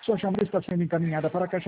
So, Shamli sta sendo incaminata para a caixa